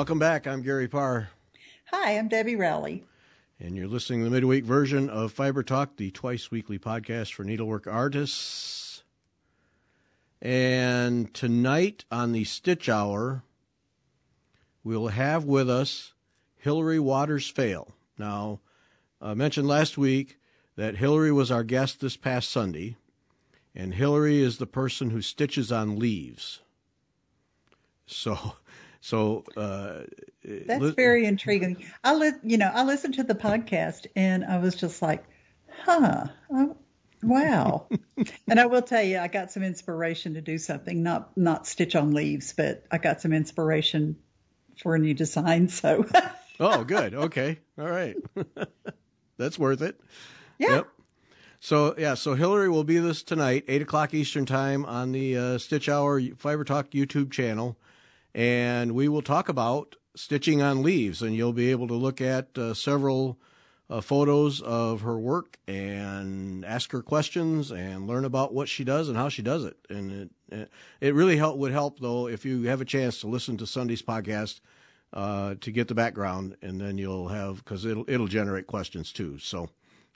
Welcome back. I'm Gary Parr. Hi, I'm Debbie Rowley. And you're listening to the midweek version of Fiber Talk, the twice-weekly podcast for needlework artists. And tonight on the Stitch Hour, we'll have with us Hillary Waters-Fail. Now, I mentioned last week that Hillary was our guest this past Sunday, and Hillary is the person who stitches on leaves. So that's very intriguing. I listened to the podcast and I was just like, wow. And I will tell you, I got some inspiration to do something, not stitch on leaves, but I got some inspiration for a new design. So. Oh, good. Okay. All right. That's worth it. Yeah. Yep. So Hillary will be with us tonight, 8:00 Eastern Time on the Stitch Hour Fiber Talk YouTube channel. And we will talk about stitching on leaves, and you'll be able to look at several photos of her work and ask her questions and learn about what she does and how she does it. And it really would help, though, if you have a chance to listen to Sunday's podcast to get the background, and then you'll have, because it'll generate questions too. So,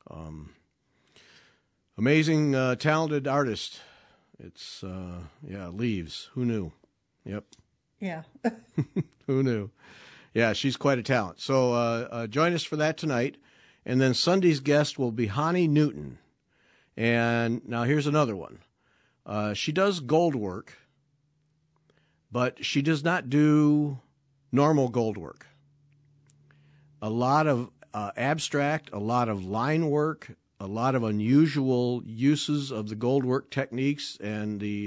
amazing, talented artist. It's leaves. Who knew? Yep. Yeah. Who knew? Yeah, she's quite a talent. So join us for that tonight. And then Sunday's guest will be Hani Newton. And now here's another one. She does gold work, but she does not do normal gold work. A lot of abstract, a lot of line work, a lot of unusual uses of the gold work techniques and the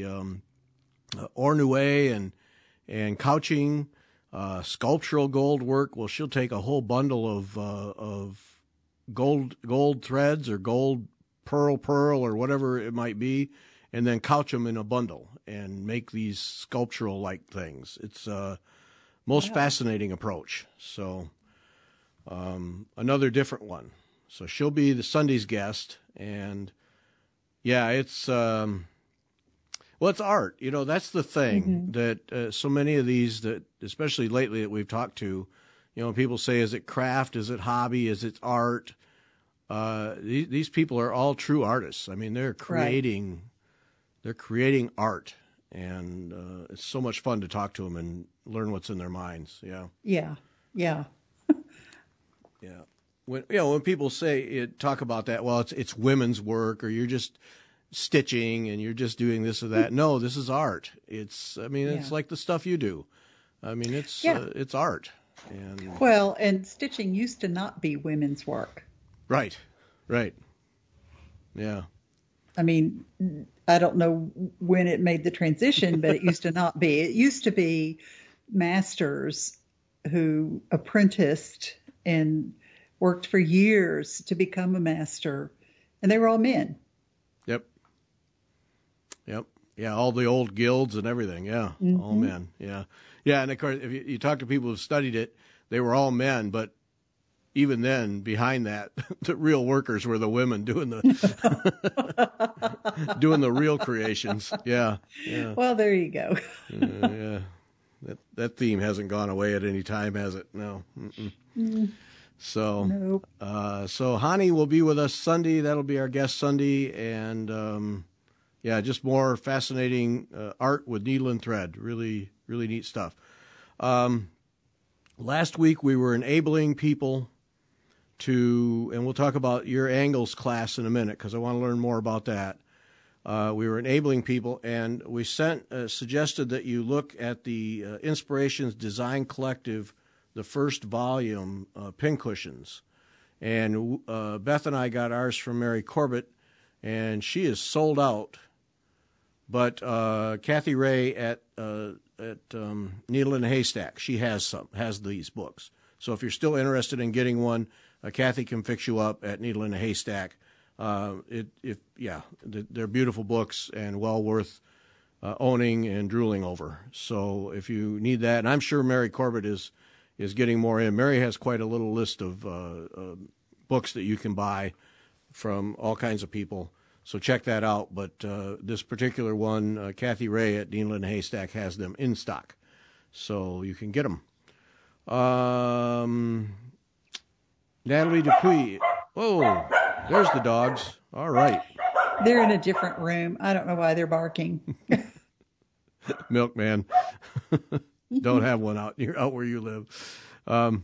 ornue and couching, sculptural gold work. Well, she'll take a whole bundle of gold threads or gold pearl or whatever it might be, and then couch them in a bundle and make these sculptural like things. It's most fascinating approach. So another different one. So she'll be the Sunday's guest, and yeah, it's. Well, it's art. That's the thing that so many of these, that especially lately that we've talked to, people say, is it craft? Is it hobby? Is it art? These people are all true artists. I mean, they're creating art, and it's so much fun to talk to them and learn what's in their minds. Yeah. Yeah. Yeah. Yeah. When people talk about that, well, it's women's work, or you're just stitching and you're just doing this or that. No, this is art. It's like the stuff you do. I mean, it's art. And stitching used to not be women's work. Right. Yeah. I mean, I don't know when it made the transition, but it used to not be. It used to be masters who apprenticed and worked for years to become a master, and they were all men. Yep. Yeah, all the old guilds and everything. Yeah, all men. Yeah. Yeah, and of course, if you talk to people who've studied it, they were all men, but even then, behind that, the real workers were the women doing the doing the real creations. Yeah. Well, there you go. Yeah. That theme hasn't gone away at any time, has it? No. So, nope. So Hani will be with us Sunday. That'll be our guest Sunday, and just more fascinating art with needle and thread. Really, really neat stuff. Last week we were enabling people to, and we'll talk about your angles class in a minute because I want to learn more about that. We were enabling people, and we suggested that you look at the Inspirations Design Collective, the first volume, pincushions. And Beth and I got ours from Mary Corbett, and she is sold out. But Kathy Ray at Needle in a Haystack, she has these books. So if you're still interested in getting one, Kathy can fix you up at Needle in a Haystack. They're beautiful books and well worth owning and drooling over. So if you need that, and I'm sure Mary Corbett is getting more in. Mary has quite a little list of books that you can buy from all kinds of people. So check that out. But this particular one, Kathy Ray at Needle in a Haystack has them in stock. So you can get them. Natalie Dupuy. Oh, there's the dogs. All right. They're in a different room. I don't know why they're barking. Milkman. Don't have one out where you live.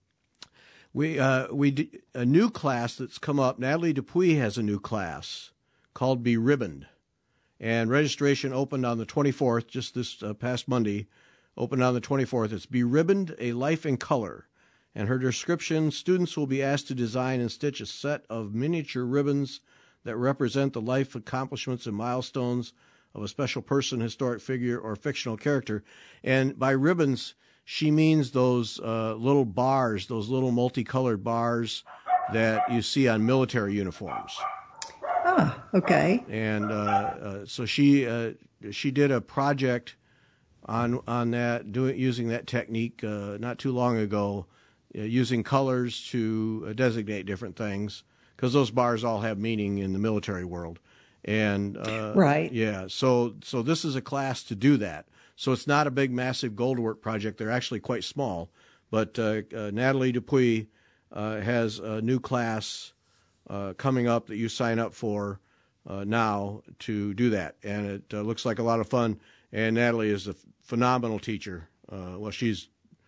We a new class that's come up. Natalie Dupuy has a new class called Be Ribboned, and registration opened on the 24th, just this past Monday. Opened on the 24th. It's Be Ribboned: A Life in Color, and her description: students will be asked to design and stitch a set of miniature ribbons that represent the life accomplishments and milestones of a special person, historic figure, or fictional character. And by ribbons, she means those little bars, those little multicolored bars that you see on military uniforms. Ah, okay. And so she did a project on that, using that technique not too long ago, using colors to designate different things, because those bars all have meaning in the military world. And right. Yeah, so this is a class to do that. So it's not a big, massive goldwork project. They're actually quite small. But Natalie Dupuy has a new class coming up that you sign up for now to do that. And it looks like a lot of fun. And Natalie is a phenomenal teacher. Well, she's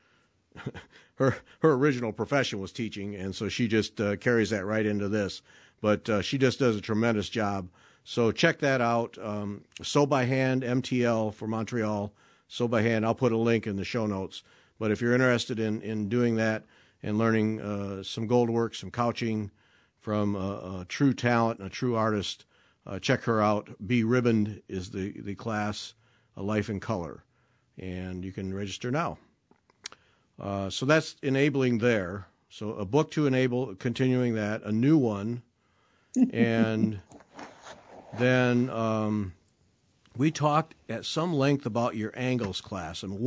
her original profession was teaching, and so she just carries that right into this. But she just does a tremendous job. So check that out. Sew by Hand, MTL for Montreal. Sew by Hand. I'll put a link in the show notes. But if you're interested in doing that and learning some gold work, some couching from a true talent and a true artist, check her out. Be Ribboned is the class, A Life in Color. And you can register now. So that's enabling there. So a book to enable, continuing that, a new one. And then we talked at some length about your angles class. And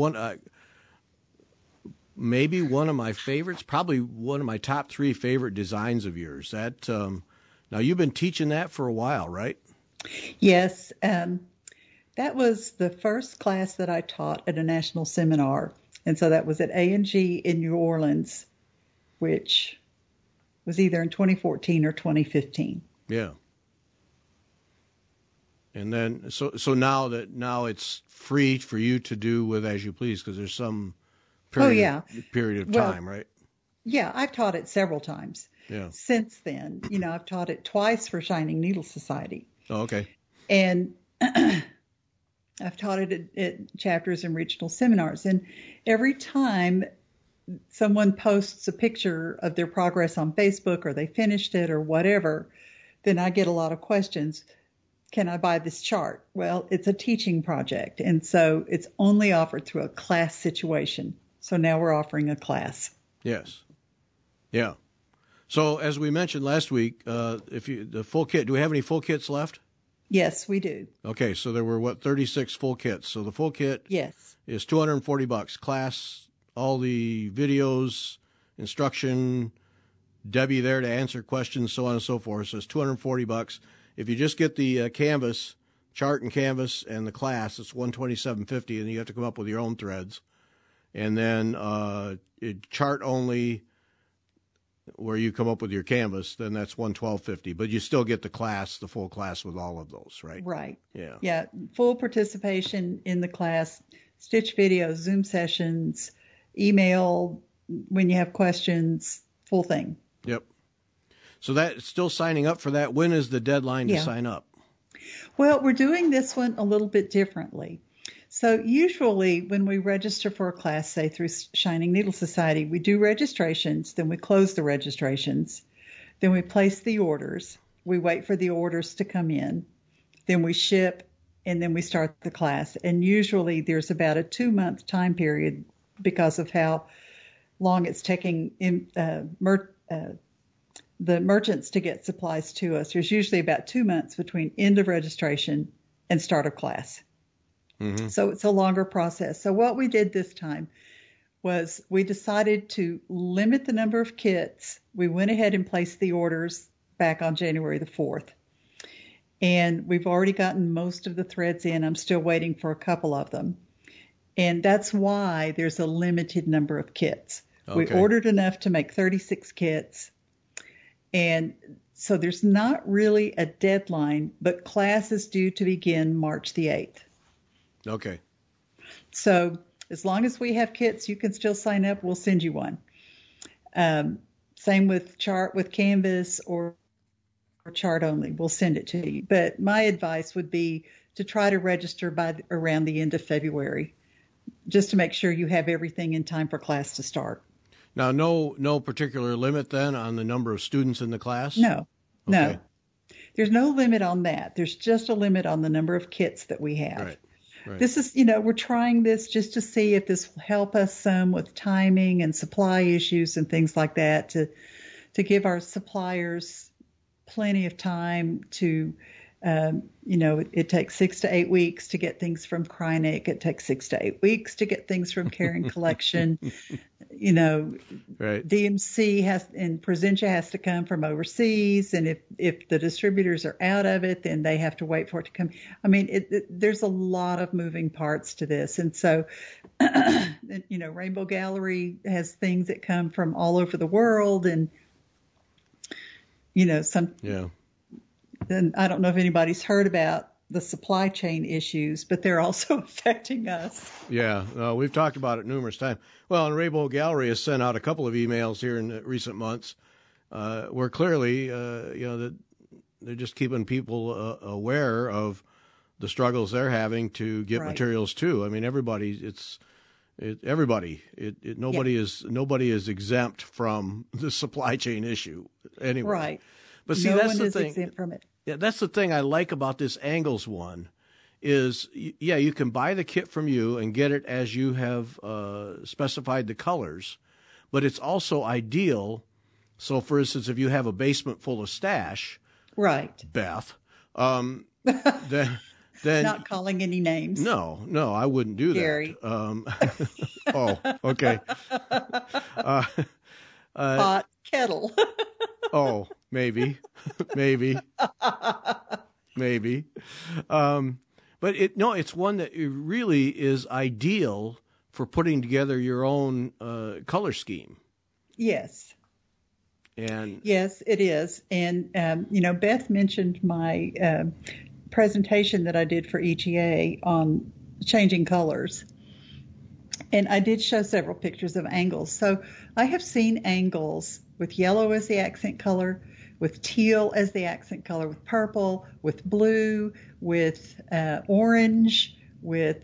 maybe one of my favorites, probably one of my top 3 favorite designs of yours. That now you've been teaching that for a while, right? Yes. That was the first class that I taught at a national seminar. And so that was at A&G in New Orleans, which was either in 2014 or 2015. Yeah. And then, so now it's free for you to do with as you please, because there's some period of time, right? Yeah, I've taught it several times. Yeah. Since then, I've taught it twice for Shining Needle Society. Oh, okay. And I've taught it at chapters and regional seminars. And every time someone posts a picture of their progress on Facebook, or they finished it or whatever, then I get a lot of questions. Can I buy this chart? Well, it's a teaching project, and so it's only offered through a class situation. So now we're offering a class. Yes. Yeah. So as we mentioned last week, the full kit, do we have any full kits left? Yes, we do. Okay, so there were 36 full kits. So the full kit is $240. Class, all the videos, instruction, Debbie there to answer questions, so on and so forth. So it's $240. If you just get the canvas, chart and canvas, and the class, it's $127.50, and you have to come up with your own threads. And then chart only, where you come up with your canvas, then that's $112.50. But you still get the class, the full class with all of those, right? Right. Yeah. Yeah. Full participation in the class, stitch videos, Zoom sessions, email when you have questions, full thing. Yep. So that's still signing up for that. When is the deadline to sign up? Well, we're doing this one a little bit differently. So usually when we register for a class, say through Shining Needle Society, we do registrations, then we close the registrations, then we place the orders, we wait for the orders to come in, then we ship, and then we start the class. And usually there's about a 2-month time period because of how long it's taking the merchants to get supplies to us. There's usually about 2 months between end of registration and start of class. Mm-hmm. So it's a longer process. So what we did this time was we decided to limit the number of kits. We went ahead and placed the orders back on January the 4th. And we've already gotten most of the threads in. I'm still waiting for a couple of them. And that's why there's a limited number of kits. We Okay. ordered enough to make 36 kits. And so there's not really a deadline, but class is due to begin March the 8th. Okay. So as long as we have kits, you can still sign up. We'll send you one. Same with chart with Canvas or chart only. We'll send it to you. But my advice would be to try to register by around the end of February, just to make sure you have everything in time for class to start. Now, no particular limit then on the number of students in the class? No. Okay. There's no limit on that. There's just a limit on the number of kits that we have. Right. This is, we're trying this just to see if this will help us some with timing and supply issues and things like that, to give our suppliers plenty of time to, it takes 6 to 8 weeks to get things from Krynic. It takes 6 to 8 weeks to get things from Care and Collection. Right. DMC and Presentia has to come from overseas, and if the distributors are out of it, then they have to wait for it to come. I mean, there's a lot of moving parts to this, and so Rainbow Gallery has things that come from all over the world, and some. Yeah. And I don't know if anybody's heard about the supply chain issues, but they're also affecting us. Yeah, we've talked about it numerous times. Well, and Rainbow Gallery has sent out a couple of emails here in recent months where clearly, that they're just keeping people aware of the struggles they're having to get materials too. I mean, nobody is exempt from the supply chain issue anyway. Right. But see, no that's one the is thing. exempt from it. Yeah, that's the thing I like about this Angles one is, you can buy the kit from you and get it as you have specified the colors, but it's also ideal. So, for instance, if you have a basement full of stash, right, Beth, then not calling any names. No, I wouldn't do Gary. that. Oh, okay. Pot kettle. Oh, maybe. But it's one that really is ideal for putting together your own color scheme. Yes. And yes, it is. And, Beth mentioned my presentation that I did for EGA on changing colors. And I did show several pictures of Angles. So I have seen Angles with yellow as the accent color, with teal as the accent color, with purple, with blue, with orange, with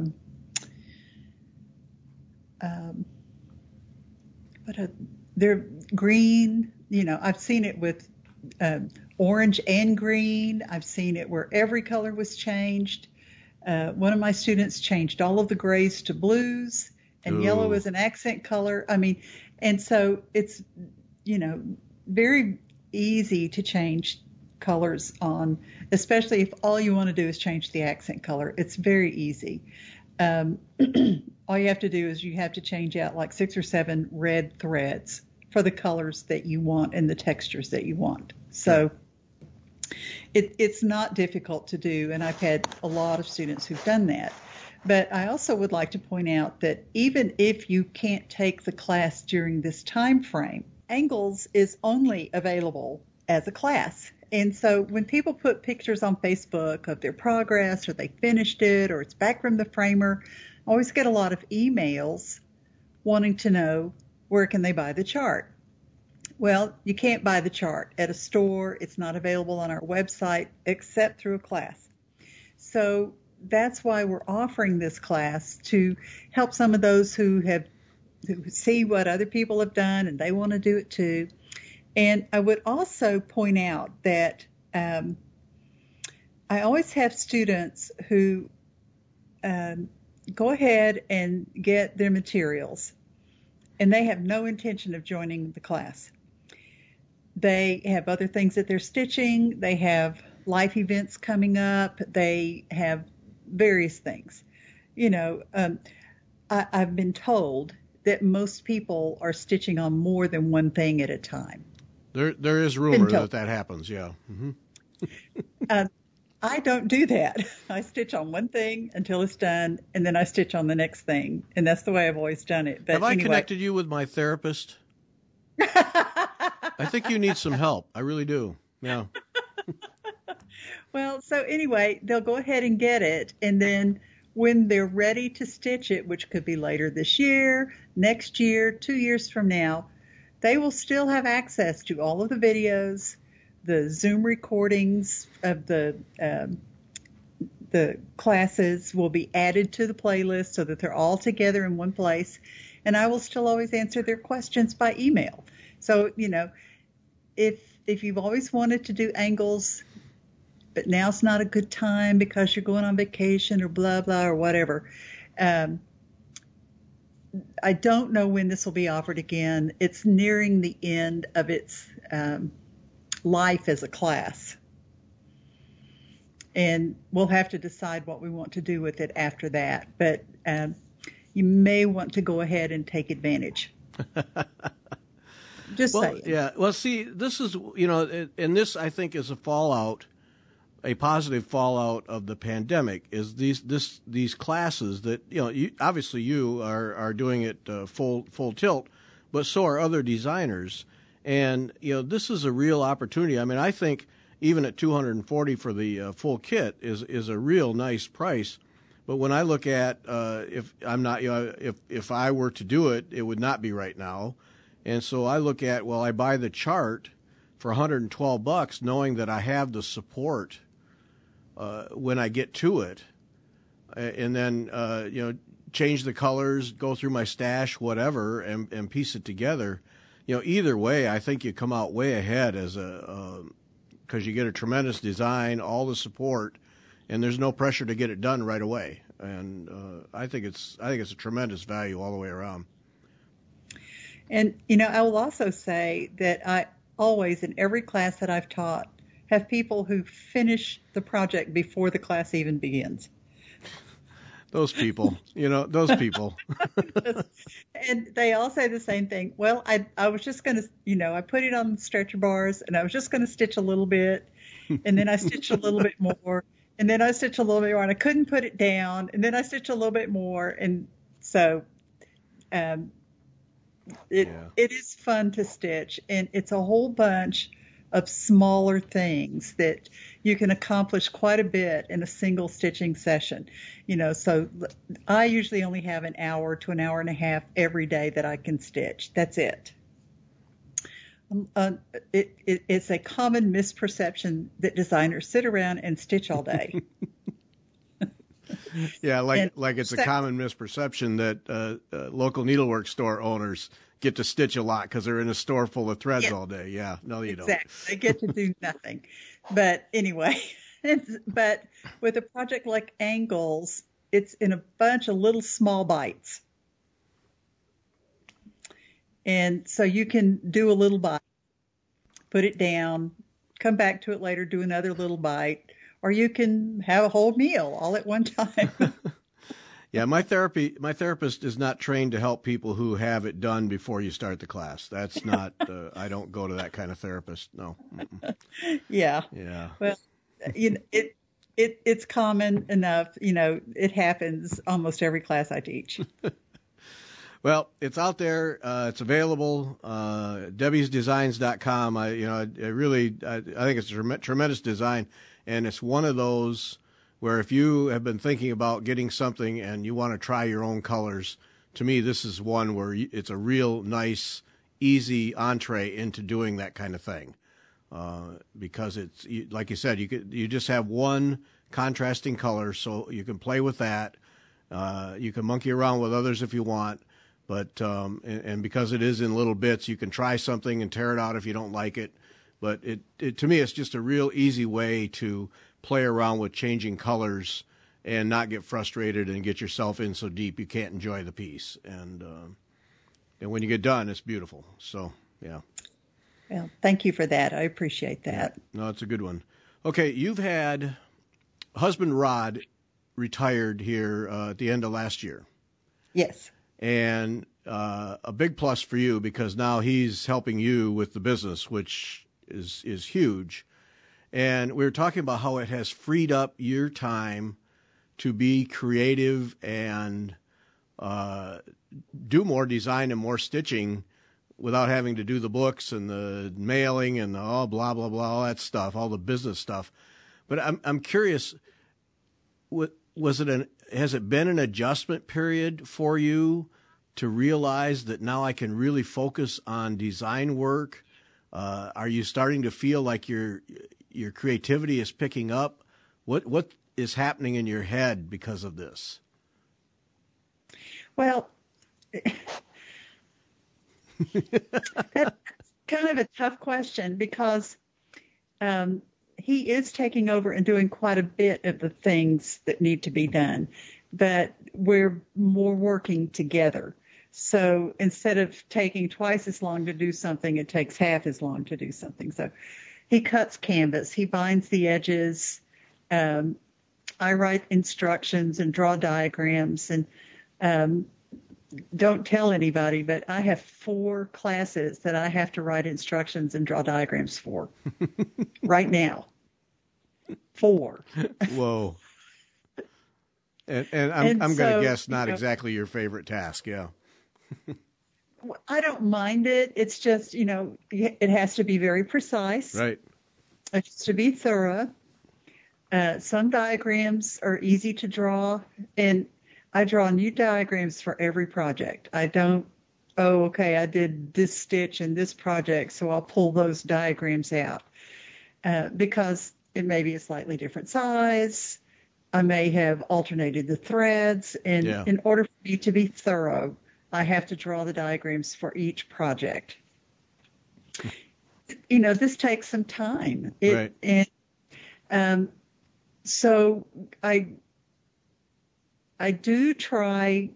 they're green. I've seen it with orange and green. I've seen it where every color was changed. One of my students changed all of the grays to blues, and yellow is an accent color. I mean, and so it's, very easy to change colors on, especially if all you want to do is change the accent color. It's very easy. All you have to do is you have to change out like 6 or 7 red threads for the colors that you want and the textures that you want. So it's not difficult to do, and I've had a lot of students who've done that. But I also would like to point out that even if you can't take the class during this time frame, Angles is only available as a class. And so when people put pictures on Facebook of their progress, or they finished it, or it's back from the framer, I always get a lot of emails wanting to know where can they buy the chart. Well, you can't buy the chart at a store. It's not available on our website except through a class. So that's why we're offering this class, to help some of those who see what other people have done and they want to do it too. And I would also point out that I always have students who go ahead and get their materials, and they have no intention of joining the class. They have other things that they're stitching. They have life events coming up. They have various things. I've been told that most people are stitching on more than one thing at a time. There is rumor that happens, yeah. Mm-hmm. I don't do that. I stitch on one thing until it's done, and then I stitch on the next thing, and that's the way I've always done it. But Have I anyway. connected you with my therapist? I think you need some help. I really do. Yeah. Well, so anyway, they'll go ahead and get it, and then when they're ready to stitch it, which could be later this year, next year, 2 years from now, they will still have access to all of the videos, the Zoom recordings of the classes will be added to the playlist so that they're all together in one place. And I will still always answer their questions by email. So, if you've always wanted to do angles, but now's not a good time because you're going on vacation or blah, blah, or whatever, I don't know when this will be offered again. It's nearing the end of its life as a class. And we'll have to decide what we want to do with it after that. But you may want to go ahead and take advantage. Just saying. Yeah. Well, see, this is, and this I think is a positive fallout of the pandemic, is these classes that, obviously you are doing it full tilt, but so are other designers. And, this is a real opportunity. I mean, I think even at $240 for the full kit is a real nice price. But when I look at if I were to do it, it would not be right now. And so I look at, I buy the chart for $112, knowing that I have the support when I get to it, and then change the colors, go through my stash, whatever, and piece it together. Either way, I think you come out way ahead because you get a tremendous design, all the support, and there's no pressure to get it done right away. And I think it's a tremendous value all the way around. And I will also say that I always, in every class that I've taught, have people who finish the project before the class even begins. Those people, those people. And they all say the same thing. Well, I was just going to, I put it on the stretcher bars, and I was just going to stitch a little bit, and then I stitched a little bit more, and then I stitched a little bit more, and I couldn't put it down, and then I stitched a little bit more, and so it is fun to stitch, and it's a whole bunch of smaller things that you can accomplish quite a bit in a single stitching session. So I usually only have an hour to an hour and a half every day that I can stitch. That's it. It's a common misperception that designers sit around and stitch all day. Yeah, like it's a common misperception that local needlework store owners get to stitch a lot because they're in a store full of threads all day. Yeah, no, you don't. Exactly. They get to do nothing. But anyway, but with a project like Angles, it's in a bunch of little small bites. And so you can do a little bite, put it down, come back to it later, do another little bite, or you can have a whole meal all at one time. Yeah, my therapist is not trained to help people who have it done before you start the class. That's not. I don't go to that kind of therapist. No. Yeah. Yeah. Well, it's common enough. It happens almost every class I teach. Well, it's out there. It's available. DebbiesDesigns.com. I think it's a tremendous design, and it's one of those where if you have been thinking about getting something and you want to try your own colors, to me, this is one where it's a real nice, easy entree into doing that kind of thing. Because it's, like you said, you just have one contrasting color, so you can play with that. You can monkey around with others if you want, but and because it is in little bits, you can try something and tear it out if you don't like it. But it to me, it's just a real easy way to play around with changing colors and not get frustrated and get yourself in so deep you can't enjoy the piece. And when you get done, it's beautiful. So, yeah. Well, thank you for that. I appreciate that. Yeah. No, it's a good one. Okay, you've had husband Rod retired here at the end of last year. Yes. And a big plus for you because now he's helping you with the business, which is huge. And we were talking about how it has freed up your time to be creative and do more design and more stitching without having to do the books and the mailing and all blah, blah, blah, all that stuff, all the business stuff. But I'm curious, has it been an adjustment period for you to realize that now I can really focus on design work? Are you starting to feel like your creativity is picking up? What is happening in your head because of this? Well, that's kind of a tough question because he is taking over and doing quite a bit of the things that need to be done, but we're more working together. So instead of taking twice as long to do something, it takes half as long to do something. So he cuts canvas, he binds the edges. I write instructions and draw diagrams, and don't tell anybody, but I have 4 classes that I have to write instructions and draw diagrams for right now. 4. Whoa. And I'm going to guess not exactly your favorite task. Yeah. I don't mind it. It's just, it has to be very precise. Right. It has to be thorough. Some diagrams are easy to draw, and I draw new diagrams for every project. I don't, I did this stitch in this project, so I'll pull those diagrams out because it may be a slightly different size. I may have alternated the threads, and in order for me to be thorough, I have to draw the diagrams for each project. This takes some time. Right. And so I do try.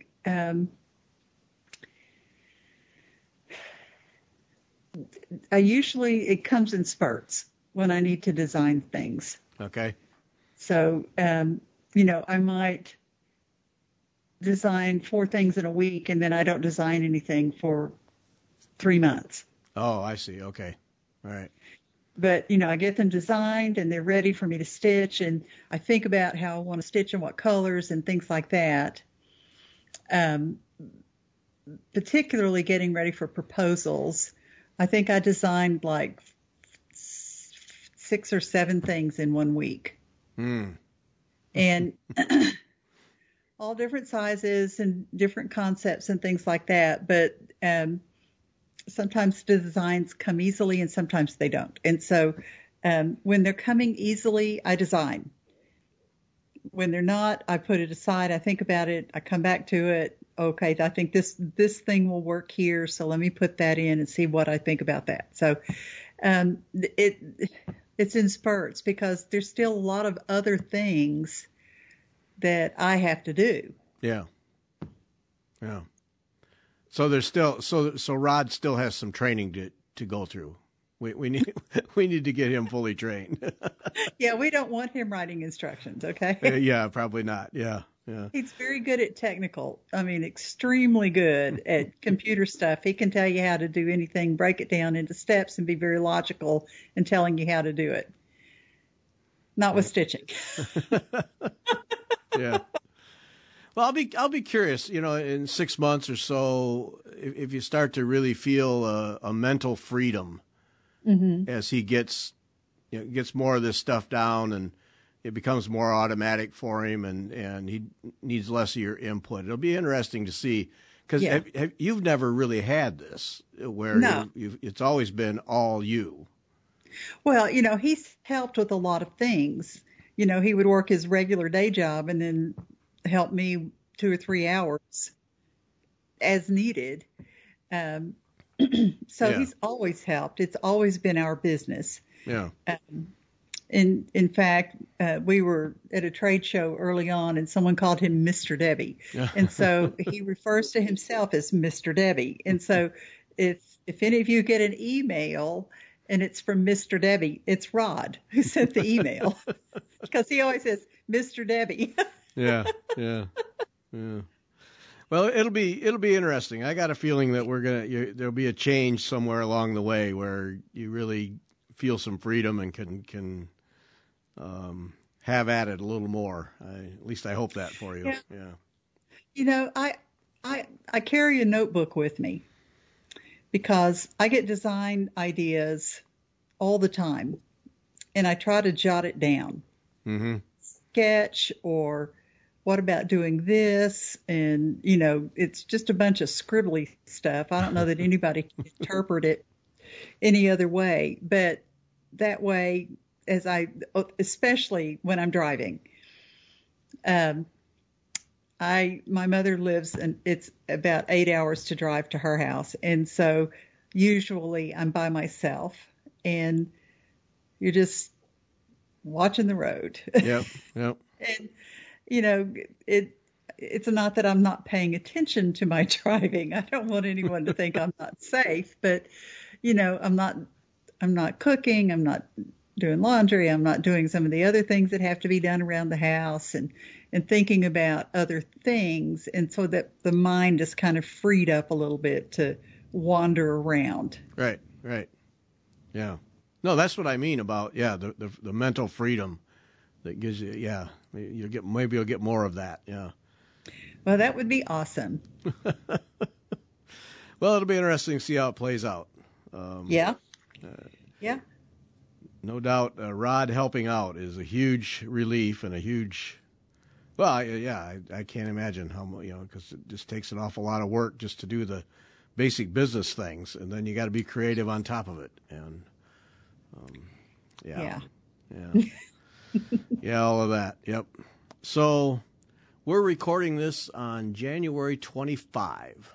It comes in spurts when I need to design things. Okay. So, I might design 4 things in a week, and then I don't design anything for 3 months. Oh, I see. Okay. All right. But, I get them designed and they're ready for me to stitch, and I think about how I want to stitch and what colors and things like that. Particularly getting ready for proposals. I think I designed like 6 or 7 things in 1 week. And all different sizes and different concepts and things like that. But sometimes the designs come easily and sometimes they don't. And so when they're coming easily, I design. When they're not, I put it aside. I think about it. I come back to it. Okay, I think this thing will work here, so let me put that in and see what I think about that. So it's in spurts because there's still a lot of other things that I have to do. Yeah. Yeah. So there's still so Rod still has some training to go through. We need to get him fully trained. Yeah, we don't want him writing instructions, okay? Yeah, probably not. Yeah. Yeah. He's very good at technical. I mean, extremely good at computer stuff. He can tell you how to do anything, break it down into steps, and be very logical in telling you how to do it. Not with stitching. Yeah. Well, I'll be curious. In 6 months or so, if you start to really feel a mental freedom as he gets more of this stuff down and it becomes more automatic for him, and he needs less of your input. It'll be interesting to see, because you've never really had this where it's always been all you. Well, he's helped with a lot of things. He would work his regular day job and then help me 2 or 3 hours as needed. So he's always helped. It's always been our business. Yeah. In fact, we were at a trade show early on, and someone called him Mr. Debbie. And so he refers to himself as Mr. Debbie. And so if any of you get an email and it's from Mr. Debbie, it's Rod who sent the email, because he always says Mr. Debbie. Yeah. Well, it'll be interesting. I got a feeling that there'll be a change somewhere along the way where you really feel some freedom and can have at it a little more. At least I hope that for you. Yeah. Yeah. You know, I carry a notebook with me because I get design ideas all the time, and I try to jot it down. Mm-hmm. Sketch, or what about doing this? And, you know, it's just a bunch of scribbly stuff. I don't know that anybody can interpret it any other way, but that way, especially when I'm driving, my mother lives, and it's about 8 hours to drive to her house. And so usually I'm by myself, and you're just watching the road. Yep. Yep. And, you know, it's not that I'm not paying attention to my driving. I don't want anyone to think I'm not safe, but, you know, I'm not cooking. I'm not doing laundry. I'm not doing some of the other things that have to be done around the house, and thinking about other things. And so that the mind is kind of freed up a little bit to wander around. Right. Right. Yeah. No, that's what I mean about, the mental freedom that gives you, maybe you'll get more of that. Yeah. Well, that would be awesome. Well, it'll be interesting to see how it plays out. Yeah. No doubt, Rod helping out is a huge relief and a huge. Well, I can't imagine how much, because it just takes an awful lot of work just to do the basic business things, and then you got to be creative on top of it. And yeah, all of that. Yep. So we're recording this on January 25,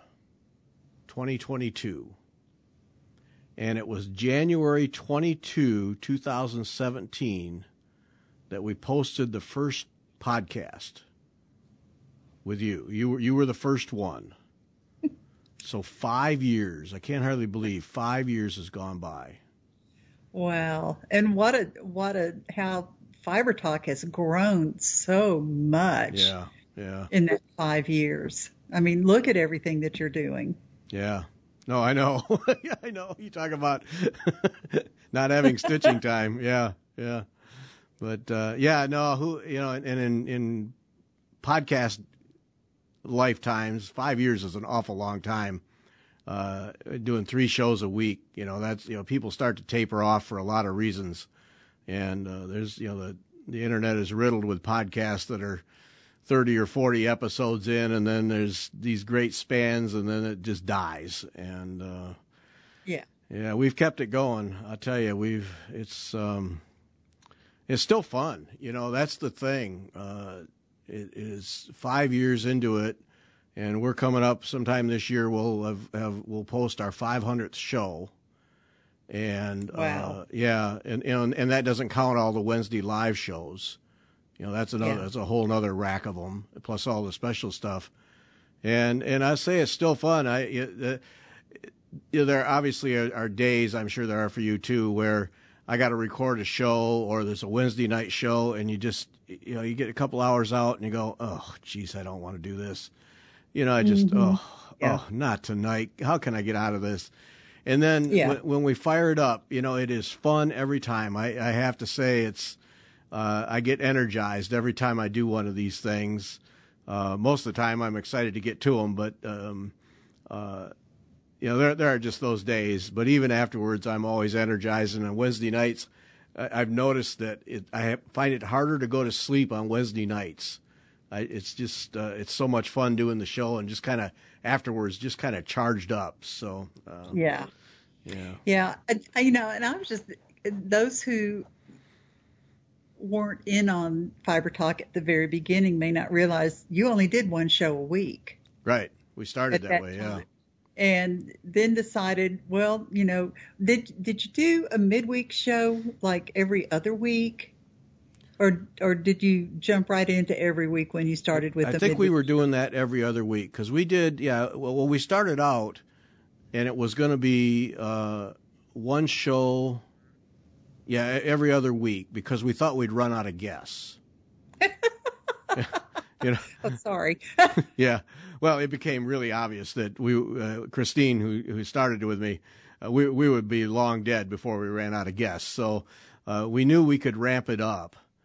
2022. And it was January 22, 2017, that we posted the first podcast with you. You were the first one. So 5 years. I can't hardly believe 5 years has gone by. Wow. And how Fiber Talk has grown so much. Yeah. In that 5 years. I mean, look at everything that you're doing. Yeah. No, I know. I know. You talk about not having stitching time. Yeah. But and in podcast lifetimes, 5 years is an awful long time. Doing 3 shows a week, that's, people start to taper off for a lot of reasons. And there's, the internet is riddled with podcasts that are 30 or 40 episodes in, and then there's these great spans, and then it just dies. And yeah, we've kept it going. I'll tell you, it's still fun. That's the thing. It is 5 years into it, and we're coming up sometime this year. We'll post our 500th show. And wow. And that doesn't count all the Wednesday live shows. That's a whole nother rack of them, plus all the special stuff. And I say it's still fun. There obviously are days, I'm sure there are for you too, where I got to record a show, or there's a Wednesday night show, and you just, you get a couple hours out and you go, oh, geez, I don't want to do this. I just, not tonight. How can I get out of this? And then when we fire it up, it is fun every time. I have to say it's, I get energized every time I do one of these things. Most of the time I'm excited to get to them, but, there are just those days. But even afterwards, I'm always energized. And on Wednesday nights, I've noticed that I find it harder to go to sleep on Wednesday nights. It's just, it's so much fun doing the show, and just kind of afterwards, just kind of charged up. So, Yeah. And I was just, those who weren't in on Fiber Talk at the very beginning may not realize you only did one show a week. Right. We started that way. Time. Yeah. And then decided, well, did you do a midweek show like every other week? Or did you jump right into every week when you started with the midweek? I think we were doing that every other week, because we did, well, we started out, and it was going to be one show, every other week, because we thought we'd run out of guests. I'm sorry. Yeah. Well, it became really obvious that Christine, who started with me, we would be long dead before we ran out of guests. So we knew we could ramp it up.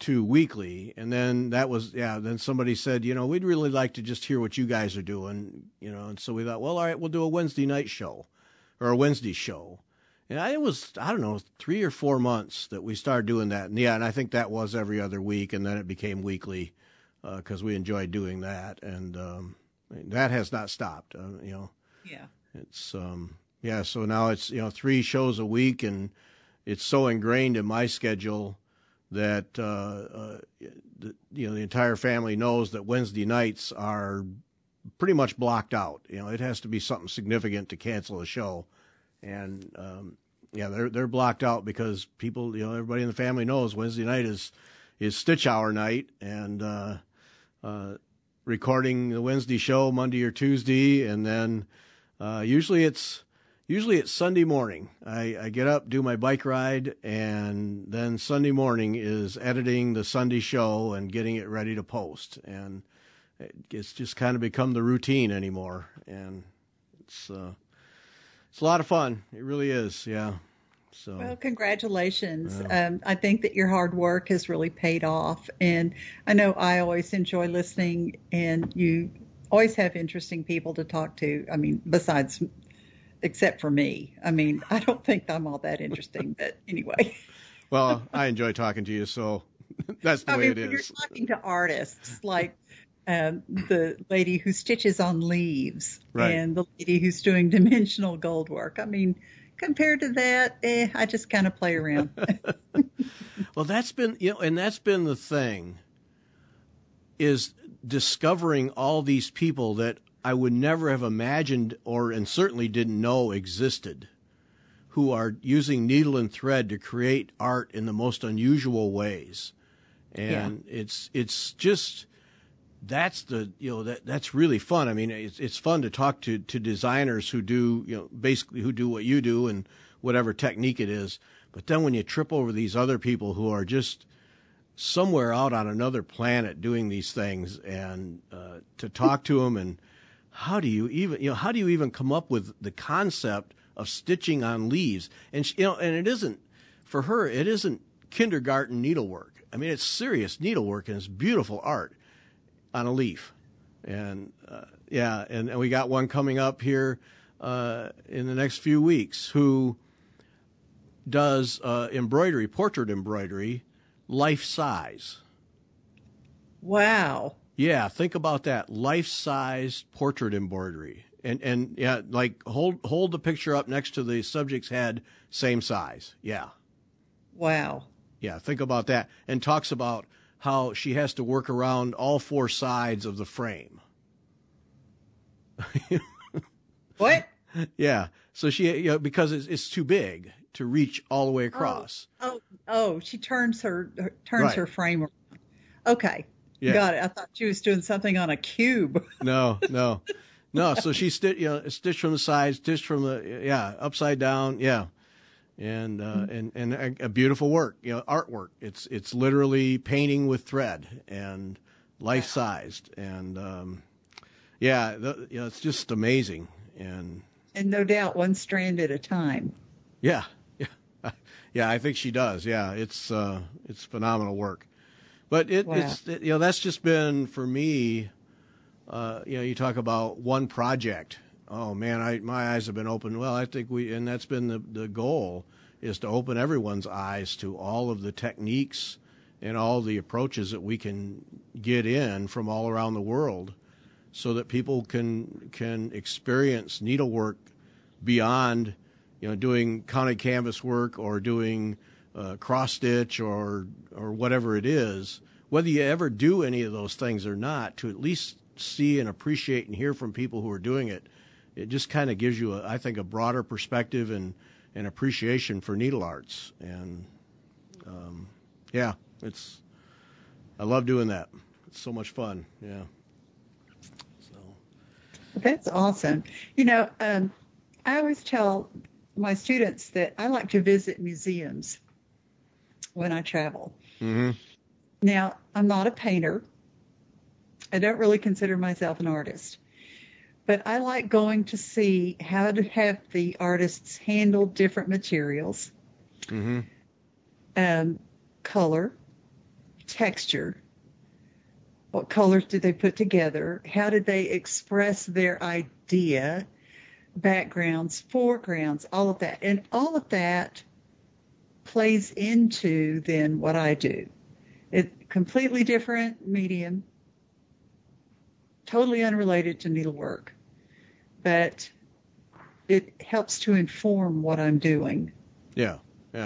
to weekly, and then that was then somebody said, we'd really like to just hear what you guys are doing, and so we thought, well, all right, we'll do a Wednesday night show or a Wednesday show. And it was, I don't know, 3 or 4 months that we started doing that. And I think that was every other week, and then it became weekly because we enjoyed doing that, and that has not stopped. Yeah. It's so now it's 3 shows a week, and it's so ingrained in my schedule that the entire family knows that Wednesday nights are pretty much blocked out. It has to be something significant to cancel a show, and they're blocked out because people, everybody in the family knows Wednesday night is Stitch Hour night, and recording the Wednesday show Monday or Tuesday, and then usually it's Sunday morning. I get up, do my bike ride, and then Sunday morning is editing the Sunday show and getting it ready to post. And it's just kind of become the routine anymore. And it's a lot of fun. It really is. Yeah. So. Well, congratulations. I think that your hard work has really paid off. And I know I always enjoy listening, and you always have interesting people to talk to. I mean, except for me. I mean, I don't think I'm all that interesting, but anyway. Well, I enjoy talking to you, so that's the way it is. You're talking to artists like the lady who stitches on leaves, right, and the lady who's doing dimensional gold work. I mean, compared to that, I just kind of play around. Well, that's been the thing, is discovering all these people that I would never have imagined and certainly didn't know existed, who are using needle and thread to create art in the most unusual ways. And it's just, that's really fun. I mean, it's fun to talk to designers who do, basically who do what you do and whatever technique it is. But then when you trip over these other people who are just somewhere out on another planet doing these things, and to talk to them, and how do you even come up with the concept of stitching on leaves? And and it isn't, for her, it isn't kindergarten needlework. I mean, it's serious needlework, and it's beautiful art on a leaf. And and we got one coming up here in the next few weeks who does embroidery, portrait embroidery, life size. Wow. Yeah, think about that. Life-size portrait embroidery. And like hold the picture up next to the subject's head, same size. Yeah. Wow. Yeah, think about that. And talks about how she has to work around all 4 sides of the frame. What? Yeah. So she, because it's too big to reach all the way across. Oh, she turns her Right. her frame around. Okay. Yeah. Got it. I thought she was doing something on a cube. No. So she stitched from the sides, stitched from the upside down, and a beautiful work, artwork. It's literally painting with thread and life sized, and it's just amazing, and no doubt one strand at a time. Yeah. I think she does. Yeah, it's phenomenal work. But it's that's just been for me. You talk about one project. Oh man, my eyes have been opened. Well, I think and that's been the goal, is to open everyone's eyes to all of the techniques and all the approaches that we can get in from all around the world, so that people can experience needlework beyond, doing counted canvas work or doing cross stitch or whatever it is. Whether you ever do any of those things or not, to at least see and appreciate and hear from people who are doing it, it just kind of gives you, I think, a broader perspective and appreciation for needle arts. And I love doing that. It's so much fun. Yeah. So That's awesome. I always tell my students that I like to visit museums when I travel. Mm-hmm. Now, I'm not a painter. I don't really consider myself an artist. But I like going to see how to have the artists handle different materials, mm-hmm. color, texture? What colors did they put together? How did they express their idea? Backgrounds, foregrounds, all of that. And all of that plays into then what I do. It's completely different medium, totally unrelated to needlework, but it helps to inform what I'm doing. Yeah.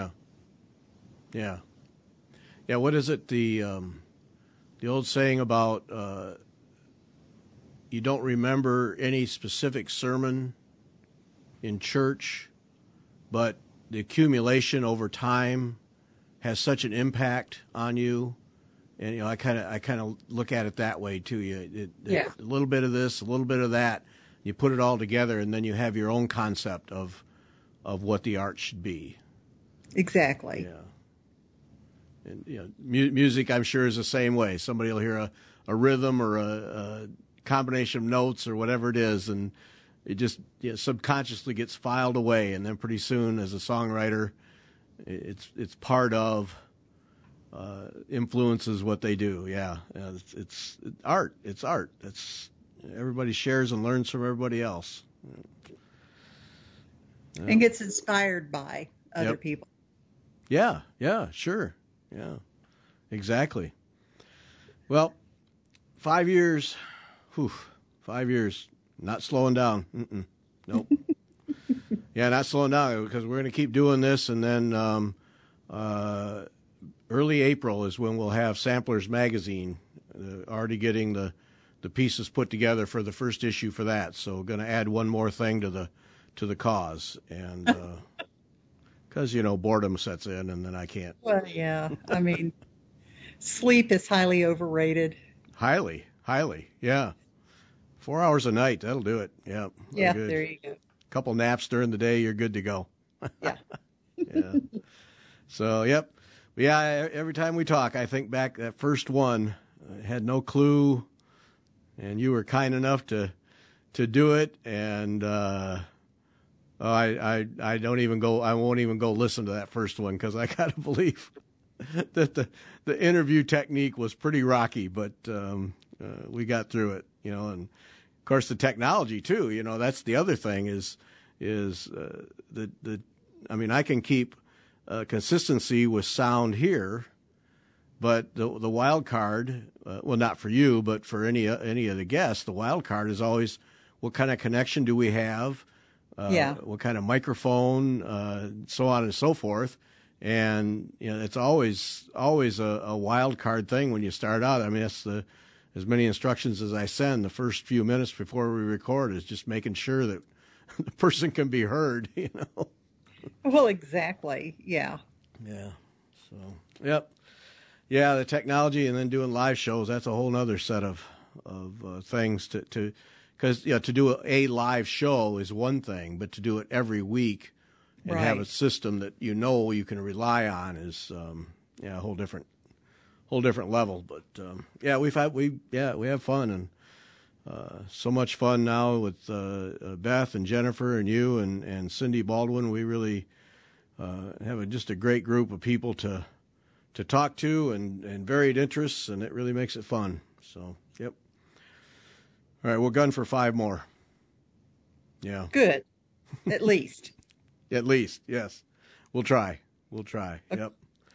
What is it? The old saying about you don't remember any specific sermon in church, but the accumulation over time has such an impact on you. And I kind of look at it that way too. A little bit of this, a little bit of that. You put it all together, and then you have your own concept of what the art should be. Exactly. Yeah. And music, I'm sure, is the same way. Somebody will hear a rhythm or a combination of notes or whatever it is, and it just subconsciously gets filed away, and then pretty soon, as a songwriter, it's part of influences what they do. It's art. It's art. Everybody shares and learns from everybody else. And gets inspired by other people. Yeah, sure. Yeah, exactly. Well, 5 years, 5 years, not slowing down. Nope. Yeah, not slowing down, because we're going to keep doing this, and then early April is when we'll have Samplers Magazine, already getting the pieces put together for the first issue for that. So we're going to add one more thing to the cause, and because boredom sets in, and then I can't. Well, yeah. I mean, sleep is highly overrated. Highly, yeah. 4 hours a night, that'll do it. Yeah. Yeah, good. there you go. Couple naps during the day, you're good to go. Yeah. Yeah. So, yep. Yeah, every time we talk, I think back that first one, I had no clue, and you were kind enough to do it, and I won't even go listen to that first one, because I gotta believe that the interview technique was pretty rocky, but we got through it, and of course the technology too. That's the other thing is I can keep consistency with sound here, but the wild card, well, not for you, but for any of the guests, the wild card is always what kind of connection do we have, what kind of microphone, so on and so forth. And it's always a wild card thing when you start out. I mean, that's as many instructions as I send the first few minutes before we record is just making sure that the person can be heard. Well, exactly. Yeah. Yeah. So, yep. Yeah, the technology, and then doing live shows, that's a whole other set of things because to do a live show is one thing, but to do it every week and have a system that you can rely on is a whole different level. But we have fun, and so much fun now with Beth and Jennifer and you and Cindy Baldwin. We really have just a great group of people to talk to and varied interests, and it really makes it fun. So, yep. All right, we'll gun for 5 more. Yeah. Good. At least. At least, yes. We'll try. Okay. Yep.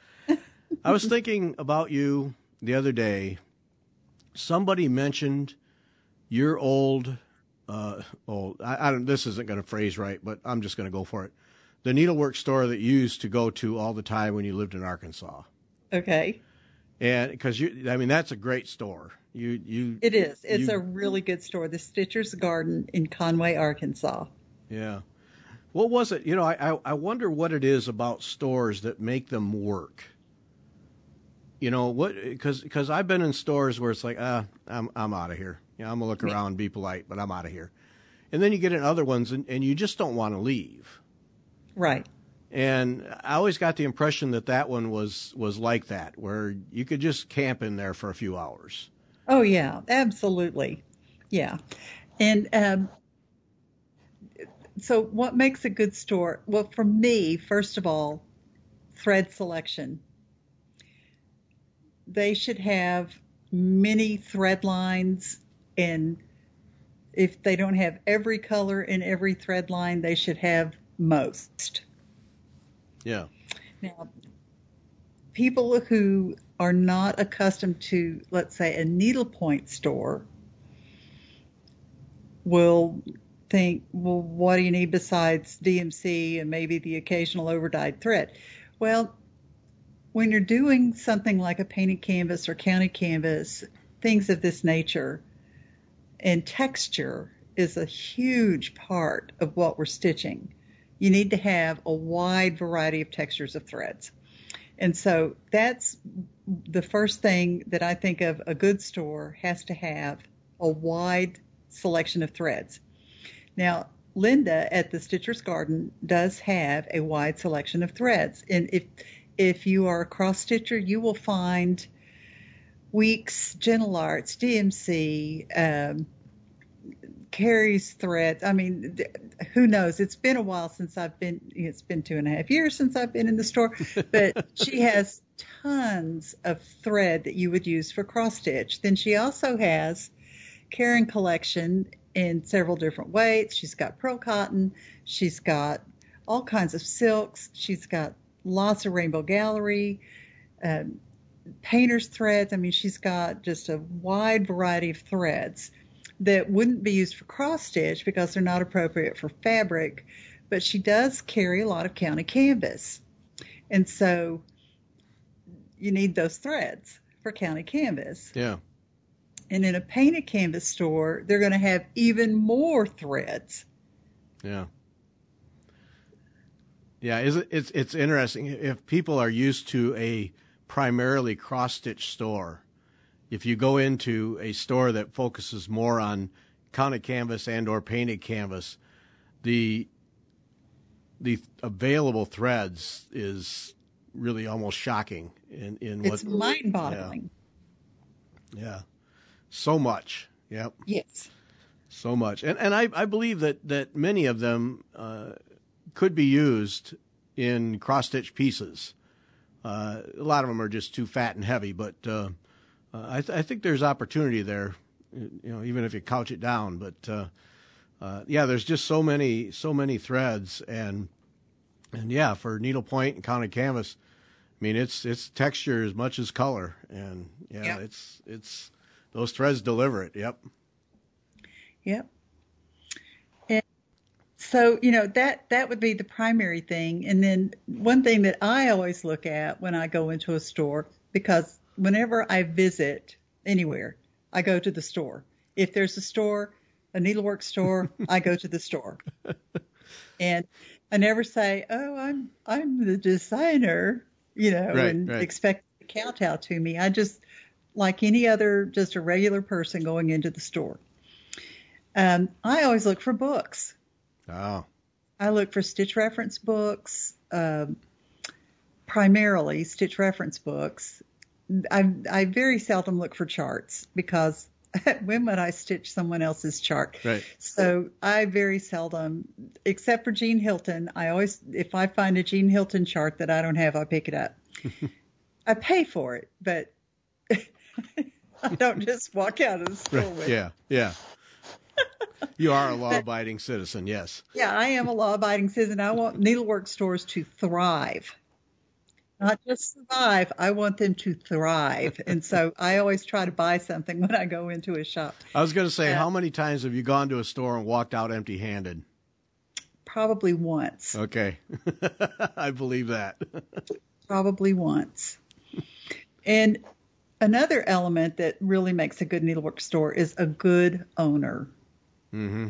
I was thinking about you the other day. Somebody mentioned your old, I don't. This isn't going to phrase right, but I'm just going to go for it. The needlework store that you used to go to all the time when you lived in Arkansas. Okay. And because that's a great store. It is. It's a really good store. The Stitcher's Garden in Conway, Arkansas. Yeah. What was it? I wonder what it is about stores that make them work. What? Because I've been in stores where it's like, I'm out of here. I'm gonna look around, be polite, but I'm out of here. And then you get in other ones, and you just don't want to leave. Right. And I always got the impression that one was like that, where you could just camp in there for a few hours. Oh yeah, absolutely. Yeah. And so what makes a good store? Well, for me, first of all, thread selection. they should have many thread lines, and if they don't have every color in every thread line, they should have most. Yeah. Now, people who are not accustomed to, let's say, a needlepoint store will think, well, what do you need besides DMC and maybe the occasional overdyed thread? Well, when you're doing something like a painted canvas or counted canvas, things of this nature, and texture is a huge part of what we're stitching. You need to have a wide variety of textures of threads. And so that's the first thing that I think of. A good store has to have a wide selection of threads. Now, Linda at the Stitcher's Garden does have a wide selection of threads. And if you are a cross stitcher, you will find Weeks, Gentle Arts, DMC, Carrie's threads. I mean, who knows? It's been a while since it's been 2.5 years since I've been in the store, but she has tons of thread that you would use for cross stitch. Then she also has Caron collection in several different weights. She's got pearl cotton. She's got all kinds of silks. She's got lots of Rainbow Gallery, painter's threads. I mean, she's got just a wide variety of threads that wouldn't be used for cross stitch because they're not appropriate for fabric, but she does carry a lot of counted canvas. And so you need those threads for counted canvas. Yeah. And in a painted canvas store, they're going to have even more threads. Yeah. Yeah, it's interesting. If people are used to a primarily cross-stitch store, if you go into a store that focuses more on counted canvas and or painted canvas, the available threads is really almost shocking. It's mind-boggling. Yeah. So much. Yep. Yes. So much. And I believe that many of them could be used in cross-stitch pieces. A lot of them are just too fat and heavy, but I think there's opportunity there, even if you couch it down. But yeah, there's just so many threads, and yeah, for needlepoint and counted canvas, I mean it's texture as much as color, and yeah, yep. it's those threads deliver it. Yep. Yep. And so that would be the primary thing, and then one thing that I always look at when I go into a store, because whenever I visit anywhere, I go to the store. If there's a needlework store, I go to the store. And I never say, "Oh, I'm the designer," and expect to kowtow to me. I just, like any other, just a regular person going into the store. I always look for books. Oh. I look for stitch reference books, primarily stitch reference books. I very seldom look for charts, because when would I stitch someone else's chart? Right. So I very seldom, except for Jean Hilton, if I find a Jean Hilton chart that I don't have, I pick it up. I pay for it, but I don't just walk out of the store with it. Yeah. You are a law-abiding citizen, yes. Yeah, I am a law-abiding citizen. I want needlework stores to thrive. Not just survive, I want them to thrive. And so I always try to buy something when I go into a shop. I was going to say, how many times have you gone to a store and walked out empty-handed? Probably once. Okay. I believe that. Probably once. And another element that really makes a good needlework store is a good owner. Mm-hmm.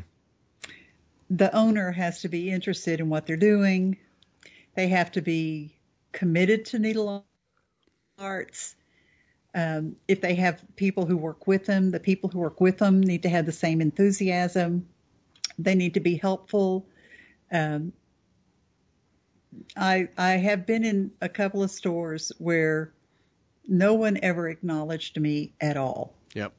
The owner has to be interested in what they're doing. They have to be committed to needle arts. If they have people who work with them, the people who work with them need to have the same enthusiasm. They need to be helpful. I have been in a couple of stores where no one ever acknowledged me at all. Yep.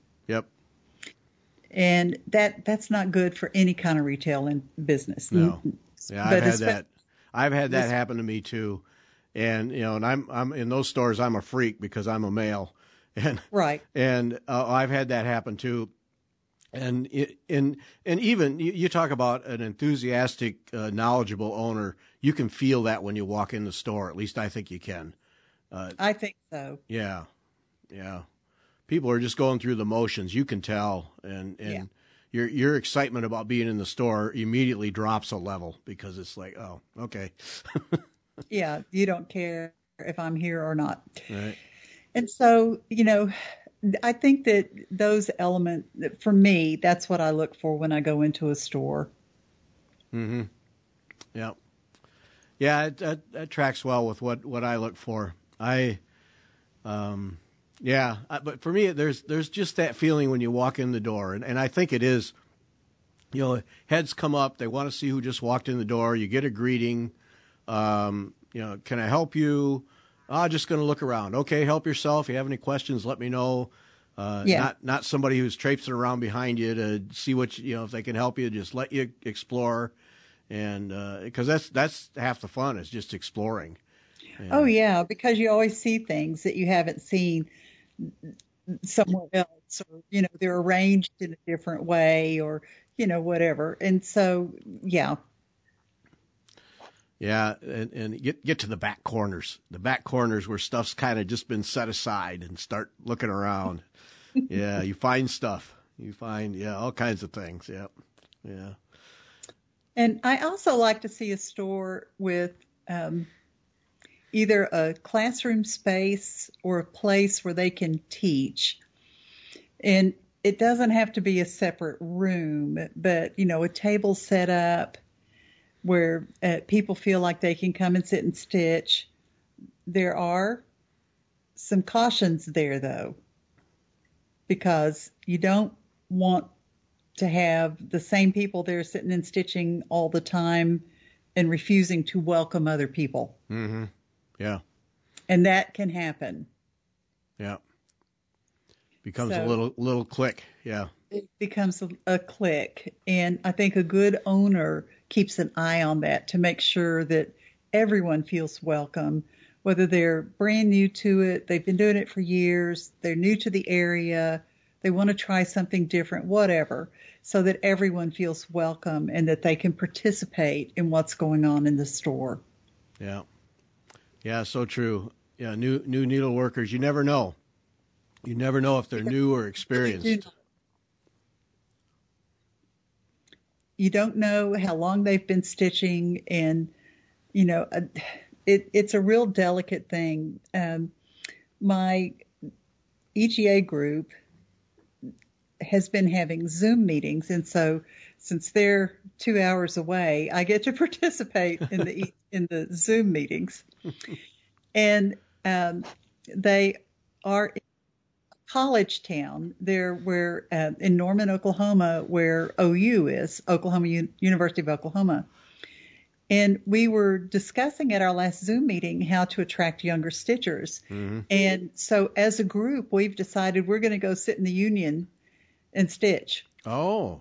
And that's not good for any kind of retail and business. No. Yeah, I've had that happen to me too. And and I'm in those stores. I'm a freak because I'm a male, and Right. and I've had that happen too. And even you talk about an enthusiastic, knowledgeable owner. You can feel that when you walk in the store. At least I think you can. I think so. Yeah, yeah. People are just going through the motions. You can tell, and Yeah. your excitement about being in the store immediately drops a level because it's like, oh, okay, Yeah. You don't care if I'm here or not. right. And so, I think that those elements, for me, that's what I look for when I go into a store. Mm-hmm. Yeah, yeah. That tracks well with what I look for. But for me, there's just that feeling when you walk in the door, and I think it is, heads come up, they want to see who just walked in the door. You get a greeting, can I help you? Just going to look around. Okay, help yourself. If you have any questions, let me know. Yeah. Not somebody who's traipsing around behind you to see what if they can help you. Just let you explore, and because that's half the fun is just exploring. Oh, yeah, because you always see things that you haven't seen somewhere else, or, they're arranged in a different way, or, whatever. And so, yeah. Yeah, and get to the back corners where stuff's kind of just been set aside, and start looking around. Yeah, you find stuff. You find all kinds of things. Yeah, yeah. And I also like to see a store with either a classroom space or a place where they can teach. And it doesn't have to be a separate room, but a table set up where people feel like they can come and sit and stitch. There are some cautions there, though, because you don't want to have the same people there sitting and stitching all the time and refusing to welcome other people. Mm-hmm. Yeah. And that can happen. Yeah. Becomes a little clique. Yeah. It becomes a clique. And I think a good owner keeps an eye on that to make sure that everyone feels welcome, whether they're brand new to it, they've been doing it for years, they're new to the area, they want to try something different, whatever, so that everyone feels welcome and that they can participate in what's going on in the store. Yeah. Yeah, so true. Yeah, new needle workers, you never know. You never know if they're new or experienced. You don't know how long they've been stitching, and it's a real delicate thing. My EGA group has been having Zoom meetings, and so since they're 2 hours away, I get to participate in the Zoom meetings. And they are in a college town. They're where in Norman, Oklahoma, where OU is, University of Oklahoma. And we were discussing at our last Zoom meeting how to attract younger stitchers. Mm-hmm. And so as a group, we've decided we're going to go sit in the union and stitch. Oh.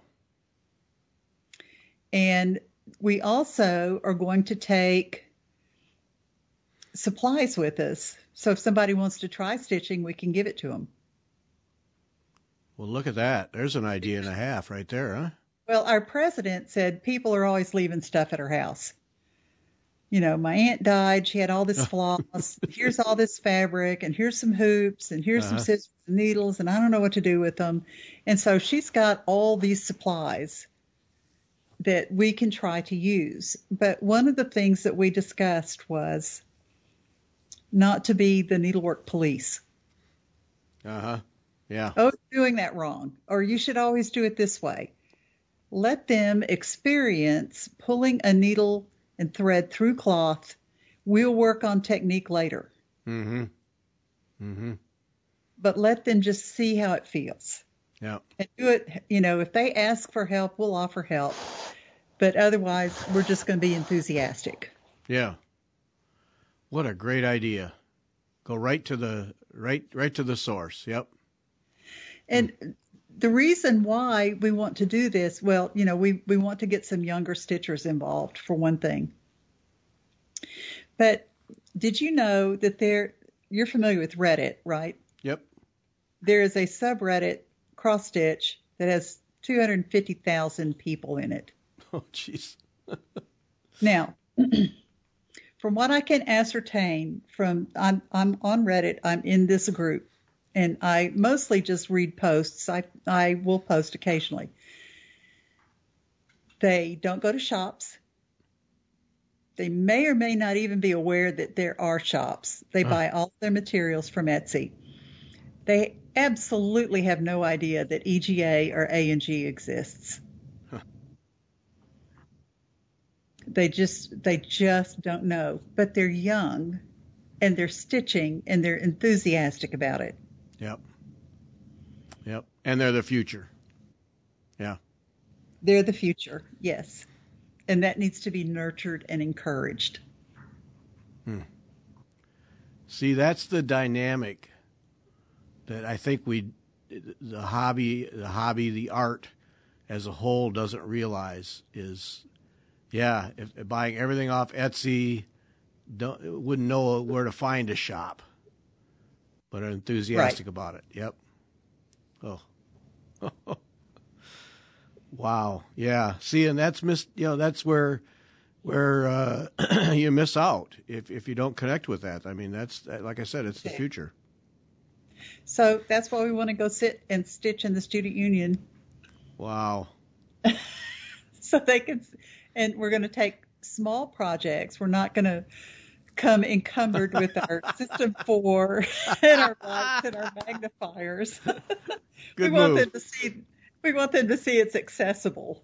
And we also are going to take supplies with us. So if somebody wants to try stitching, we can give it to them. Well, look at that. There's an idea and a half right there, huh? Well, our president said people are always leaving stuff at her house. My aunt died. She had all this floss. Here's all this fabric, and here's some hoops, and here's some scissors and needles, and I don't know what to do with them. And so she's got all these supplies that we can try to use. But one of the things that we discussed was not to be the needlework police. Uh-huh. Yeah. Oh, doing that wrong. Or you should always do it this way. Let them experience pulling a needle and thread through cloth. We'll work on technique later. Mm-hmm. Mm-hmm. But let them just see how it feels. Yeah. And do it, if they ask for help, we'll offer help. But otherwise, we're just going to be enthusiastic. Yeah. What a great idea. Go right to the source. Yep. And the reason why we want to do this, well, we want to get some younger stitchers involved, for one thing. But Did you know that you're familiar with Reddit, right? Yep. There is a subreddit, Cross Stitch, that has 250,000 people in it. Oh, jeez. Now, from what I can ascertain I'm on Reddit, I'm in this group, and I mostly just read posts. I will post occasionally. They don't go to shops. They may or may not even be aware that there are shops. They buy all their materials from Etsy. They absolutely have no idea that EGA or A&G exists. Huh. They just don't know. But they're young, and they're stitching, and they're enthusiastic about it. Yep. And they're the future. Yeah. They're the future, yes. And that needs to be nurtured and encouraged. See, that's the dynamic that I think the hobby, the art as a whole doesn't realize is, if buying everything off Etsy, wouldn't know where to find a shop, but are enthusiastic about it. Yep. Oh. Wow. Yeah. See, and that's that's where you miss out if you don't connect with that. I mean, that's, like I said, it's the future. So that's why we want to go sit and stitch in the student union. Wow. So they can, and we're going to take small projects. We're not going to come encumbered with our System 4 and our lights and our magnifiers. Good move. We want them to see it's accessible.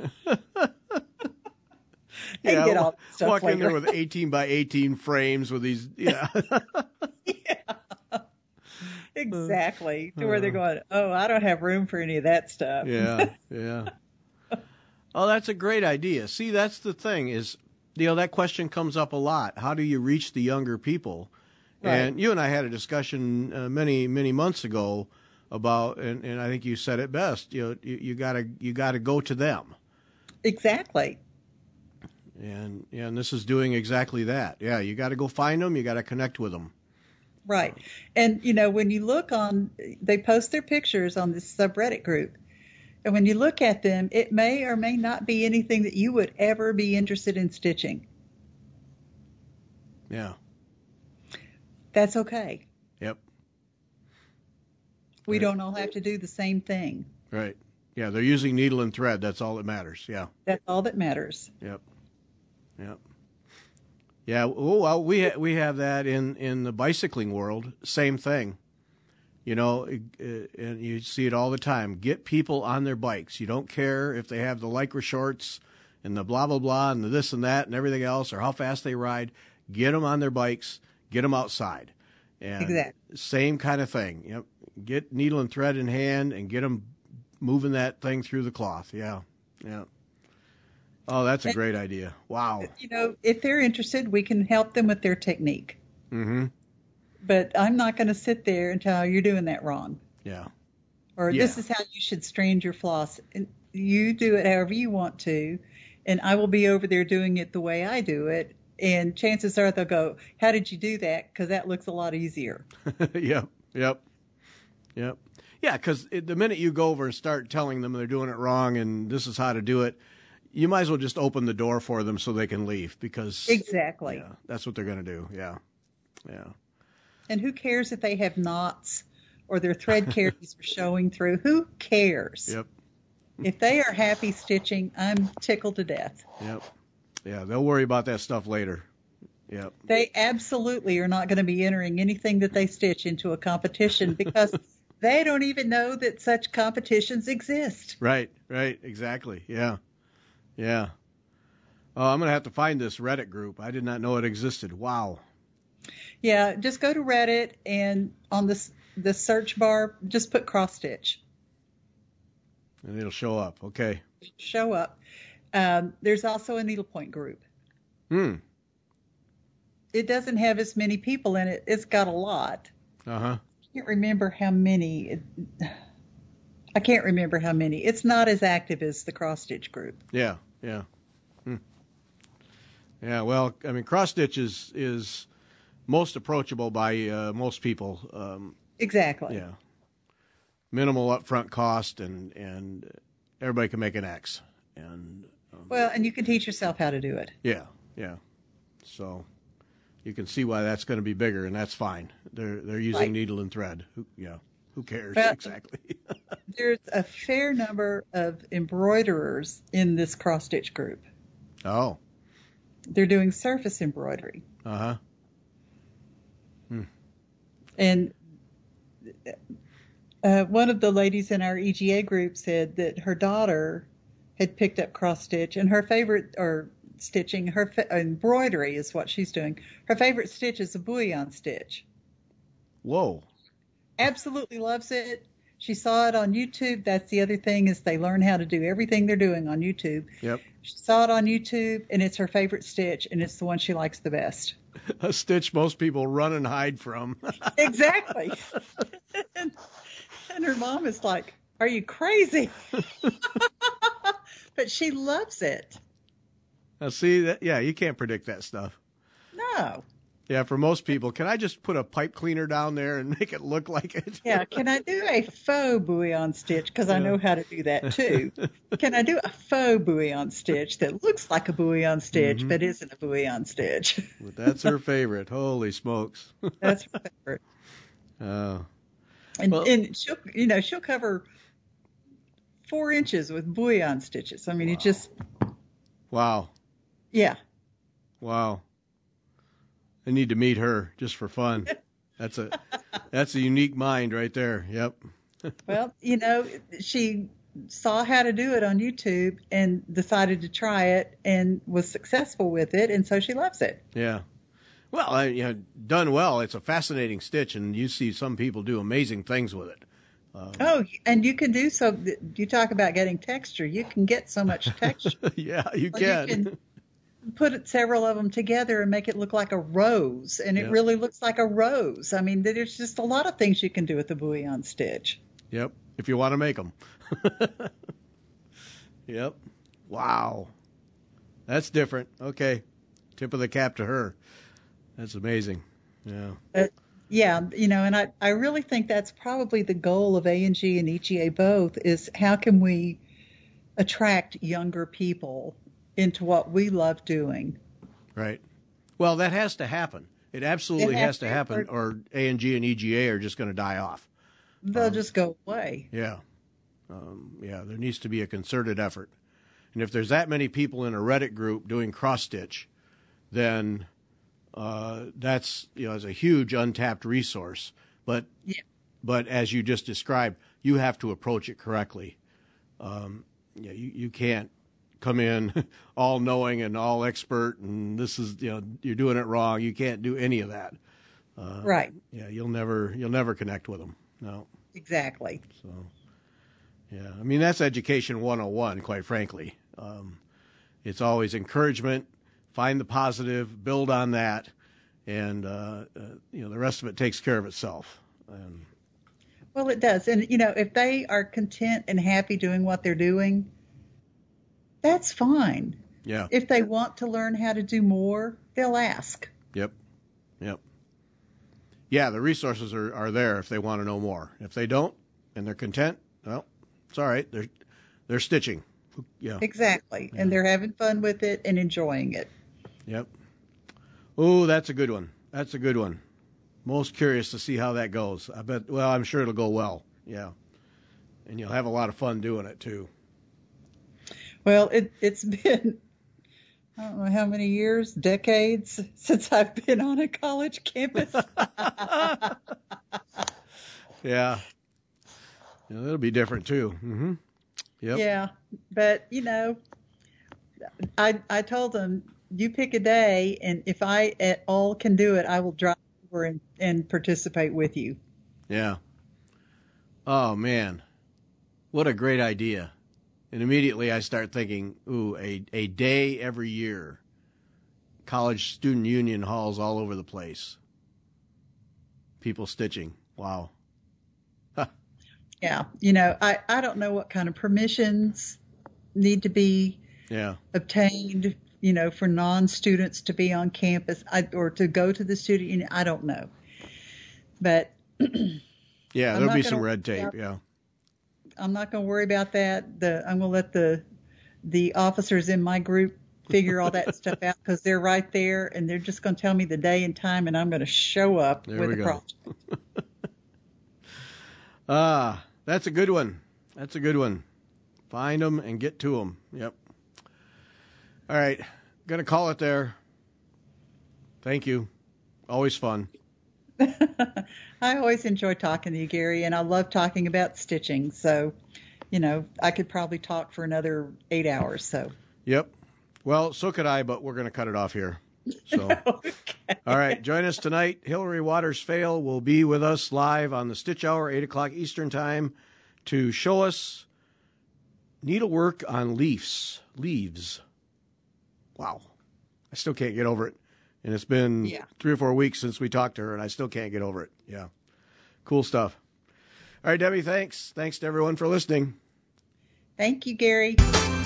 Yeah, get all that stuff walk later. in there with 18 by 18 frames with these. Yeah. Yeah. Exactly. To where they're going, oh, I don't have room for any of that stuff. Yeah. Oh, that's a great idea. See, that's the thing is, that question comes up a lot. How do you reach the younger people? Right. And you and I had a discussion many, many months ago about, and I think you said it best. You gotta go to them. Exactly. And this is doing exactly that. Yeah, you got to go find them. You got to connect with them. Right. And, when you look they post their pictures on this subreddit group. And when you look at them, it may or may not be anything that you would ever be interested in stitching. Yeah. That's okay. Yep. We don't all have to do the same thing. Right. Yeah, they're using needle and thread. That's all that matters. Yeah. That's all that matters. Yep. Yeah. Oh, well, we have that in the bicycling world. Same thing. And you see it all the time. Get people on their bikes. You don't care if they have the Lycra shorts and the blah, blah, blah, and the this and that and everything else, or how fast they ride. Get them on their bikes. Get them outside. And exactly. Same kind of thing. Yep. Get needle and thread in hand and get them moving that thing through the cloth. Yeah. Oh, that's a great idea. Wow. If they're interested, we can help them with their technique. Mm-hmm. But I'm not going to sit there and tell you're doing that wrong. Yeah. Or this is how you should strand your floss. And you do it however you want to, and I will be over there doing it the way I do it. And chances are they'll go, how did you do that? Because that looks a lot easier. Yep. Yeah, because the minute you go over and start telling them they're doing it wrong and this is how to do it, you might as well just open the door for them so they can leave because exactly. Yeah, that's what they're going to do. Yeah. And who cares if they have knots or their thread carries are showing through? Who cares? Yep. If they are happy stitching, I'm tickled to death. Yep. Yeah, they'll worry about that stuff later. Yep. They absolutely are not going to be entering anything that they stitch into a competition because they don't even know that such competitions exist. Right, exactly. Yeah. Oh, I'm going to have to find this Reddit group. I did not know it existed. Wow. Yeah, just go to Reddit and on the search bar, just put cross stitch. And it'll show up. Okay. Show up. There's also a needlepoint group. It doesn't have as many people in it. It's got a lot. Uh-huh. I can't remember how many. It's not as active as the cross stitch group. Yeah. Yeah, well, I mean, cross stitch is most approachable by most people. Exactly. Yeah. Minimal upfront cost, and everybody can make an X. And Well, and you can teach yourself how to do it. yeah. So you can see why that's going to be bigger, and that's fine. They're using Right. needle and thread. Who cares? Well, Exactly. there's a fair number of embroiderers in this cross stitch group. Oh. They're doing surface embroidery. Uh-huh. And one of the ladies in our EGA group said that her daughter had picked up cross stitch, and her favorite, or stitching, embroidery is what she's doing. Her favorite stitch is a bouillon stitch. Whoa. Absolutely loves it. She saw it on YouTube. That's the other thing, is they learn how to do everything they're doing on YouTube. Yep. She saw it on YouTube, and it's her favorite stitch, and it's the one she likes the best. A stitch most people run and hide from. Exactly. And her mom is like, "Are you crazy?" But she loves it. Now, see that? Yeah, you can't predict that stuff. No. Yeah, for most people, can I just put a pipe cleaner down there and make it look like it? Yeah, can I do a faux bouillon stitch? Because I know how to do that too. Can I do a faux bouillon stitch that looks like a bouillon stitch but isn't a bouillon stitch? But that's her favorite. Holy smokes. That's her favorite. And she'll cover 4 inches with bouillon stitches. I mean, it just, Wow. yeah. Wow. I need to meet her just for fun. That's a unique mind right there. Yep. Well, she saw how to do it on YouTube and decided to try it and was successful with it, and so she loves it. Yeah. Well, done well. It's a fascinating stitch, and you see some people do amazing things with it. And you can do so. You talk about getting texture. You can get so much texture. Yeah, you Well, can. You can put several of them together and make it look like a rose, and it really looks like a rose. I mean, there's just a lot of things you can do with the bouillon stitch. Yep, if you want to make them. Yep. Wow. That's different. Okay. Tip of the cap to her. That's amazing. Yeah. Yeah, and I really think that's probably the goal of A&G and EGA both, is how can we attract younger people into what we love doing. Right. Well, that has to happen. It absolutely has to happen, or A&G and EGA are just going to die off. They'll just go away. Yeah. There needs to be a concerted effort. And if there's that many people in a Reddit group doing cross-stitch, then that's, is a huge untapped resource. But as you just described, you have to approach it correctly. You can't come in all knowing and all expert, and this is, you're doing it wrong. You can't do any of that. Right. Yeah, you'll never connect with them. No. Exactly. So, yeah, I mean, that's education 101, quite frankly. It's always encouragement, find the positive, build on that, and the rest of it takes care of itself. Well, it does. And, if they are content and happy doing what they're doing, that's fine. Yeah. If they want to learn how to do more, they'll ask. Yep. Yeah, the resources are there if they want to know more. If they don't and they're content, well, it's all right. They're stitching. Yeah. Exactly. Yeah. And they're having fun with it and enjoying it. Yep. Oh, that's a good one. Most curious to see how that goes. I'm sure it'll go well. Yeah. And you'll have a lot of fun doing it too. Well, it's been, I don't know how many years, decades since I've been on a college campus. Yeah. It'll be different too. Mm-hmm. Yep. Yeah. But, I told them, you pick a day, and if I at all can do it, I will drive over and participate with you. Yeah. Oh, man. What a great idea. And immediately I start thinking, a day every year. College student union halls all over the place. People stitching. Wow. Huh. Yeah. I don't know what kind of permissions need to be obtained for non-students to be on campus or to go to the student union. I don't know. But yeah, there'll be some red tape. Yeah. I'm not going to worry about that. I'm going to let the officers in my group figure all that stuff out, because they're right there and they're just going to tell me the day and time, and I'm going to show up with a project. That's a good one. That's a good one. Find them and get to them. Yep. All right. Going to call it there. Thank you. Always fun. I always enjoy talking to you, Gary, and I love talking about stitching. So, I could probably talk for another 8 hours. So. Yep. Well, so could I, but we're going to cut it off here. So. Okay. All right. Join us tonight. Hillary Waters Fail will be with us live on the Stitch Hour, 8 o'clock Eastern Time, to show us needlework on leaves. Wow. I still can't get over it. And it's been 3 or 4 weeks since we talked to her, and I still can't get over it. Yeah. Cool stuff. All right, Debbie, thanks. Thanks to everyone for listening. Thank you, Gary.